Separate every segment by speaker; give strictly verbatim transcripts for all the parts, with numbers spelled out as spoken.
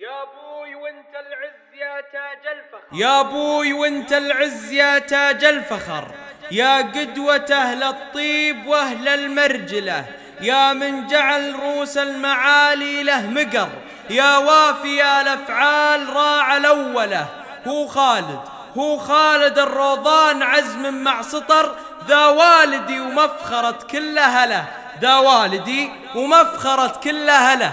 Speaker 1: يا ابوي وانت العز يا تاج الفخر،
Speaker 2: يا ابوي وانت العز يا تاج الفخر، يا قدوة اهل الطيب واهل المرجلة، يا من جعل رؤوس المعالي له مقر، يا وافي الافعال راعى الاوله. هو خالد هو خالد الروضان عزم مع سطر، ذا والدي ومفخرة كل اهله، ذا والدي ومفخرة كل اهله.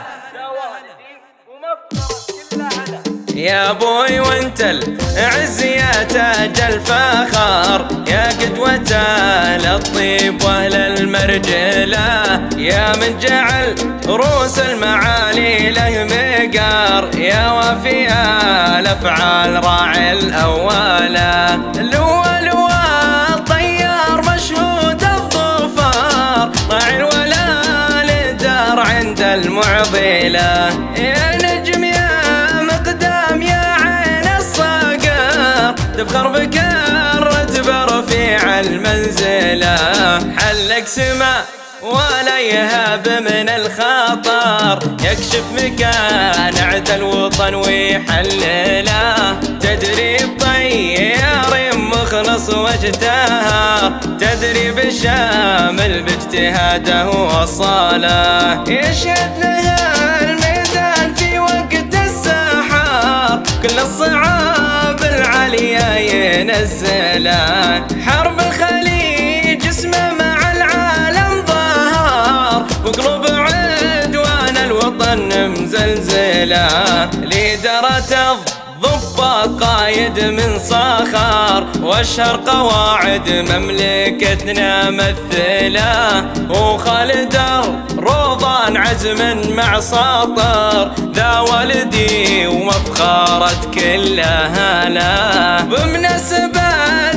Speaker 3: يا ابوي وانت العز يا تاج الفخر، يا قدوة للطيب واهل المرجلة، يا من جعل رؤوس المعالي له مقار، يا وافي الافعال راعي الاولى. لوا لوا طيار مشهود الظفار، راعي الولا للدار عند المعضلة. يا نجم يا مقدام يا عين الصقر، تفخر بك الرتبة رفيع المنزلة، حلك سما ولا يهاب من الخطر، يكشف مكان عد الوطن ويحلله. تدريب طيار مخلص واجتهر، تدريب شامل باجتهاده وصاله، يشهد لها الميدان في وقت السحر، كل الصعاب العالية ينزله. حرب الخليج اسمه مع العالم ظهر، وقلوب عدوان الوطن مزلزله. ليدرة الضباط قايد من صخر، واشهر قواعد مملكتنا مثله. وخالد الروضان عزم مع سطر، ذا والدي ومفخرة كل اهله. بمناسبة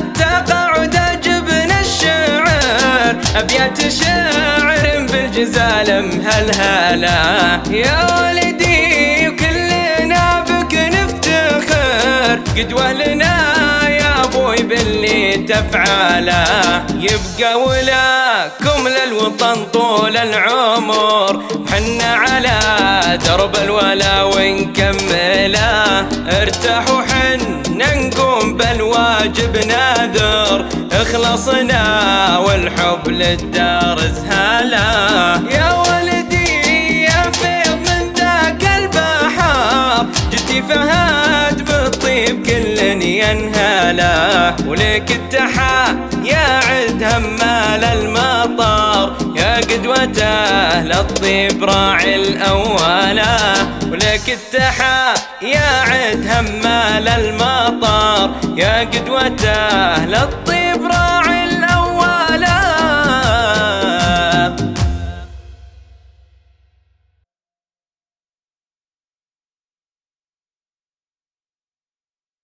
Speaker 3: تقاعد جبن الشعر، ابيات شعر بالجزال مهلهله. يا والدي وكلنا بك نفتخر، قدوة لنا يا ابوي باللي تفعله. يبقى ولاكم للوطن طول العمر، حنا على درب الولا ونكمله. ارتاحوا حنا نقوم بالواجب ناذر، اخلصنا والحب للدار زهاله. يا ولدي يا فيض من ذاك البحر، جدي فهد بالطيب كل ينهاله. ولك التحايا عد همال المطر، يا قدوة اهل الطيب راعي الاولى. ولك التحايا عد همال المطر، يا قدوة اهل الطيب